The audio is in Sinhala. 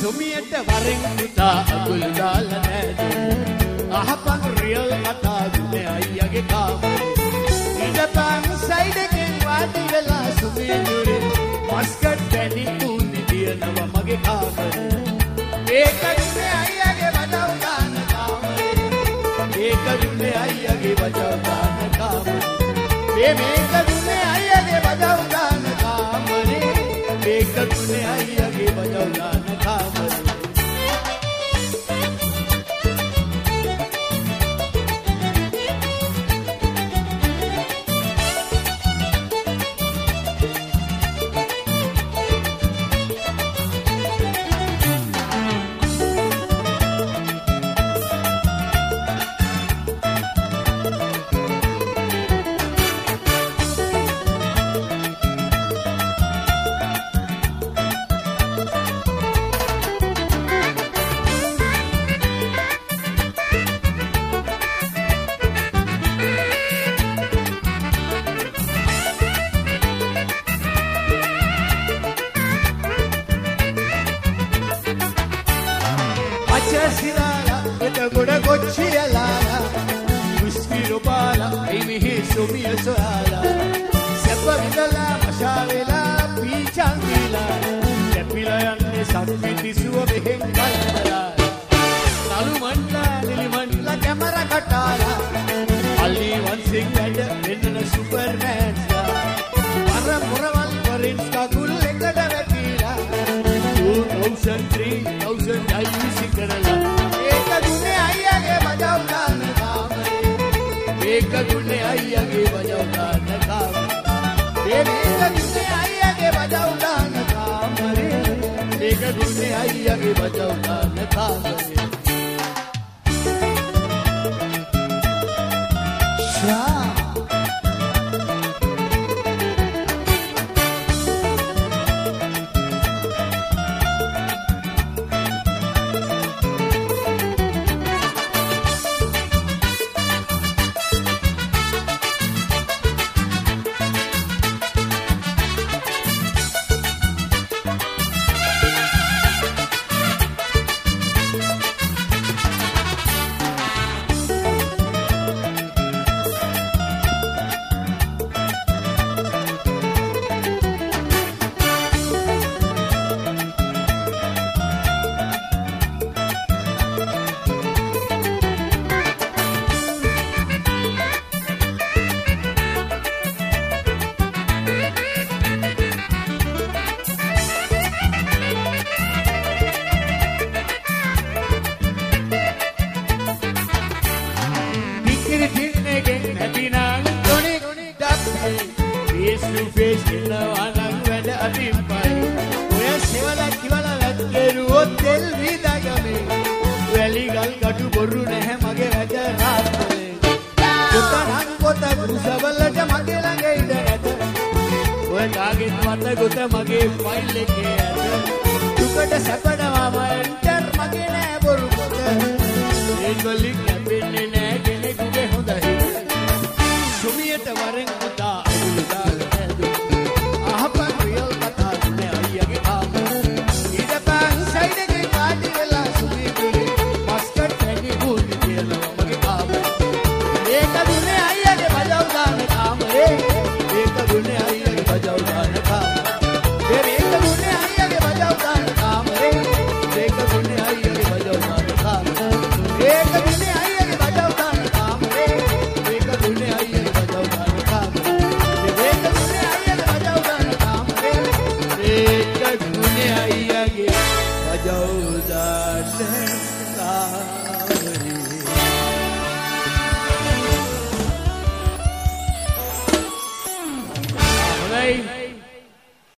සුමියට වරෙන් පුතා අගුල් දාලා නෑද අහපන් රියල් කතා දුන්නේ අයියාගේ කාමරේ ඉඳපන් සයිඩ් එකෙන් වාඩි වෙලා සුමිය දුරේ මස්කට් පැණි කුණි දිනනවා මගේ කාමරේ ඒක දුන්නේ අයියාගේ වදව දාන කාමරේ ඒක දුන්නේ අයියාගේ වදව දාන කාමරේ මේක දුන්නේ අයියාගේ වදව දාන කාමරේ මේක දුන්නේ අයියාගේ වදව දාන කාමරේ Jauh dan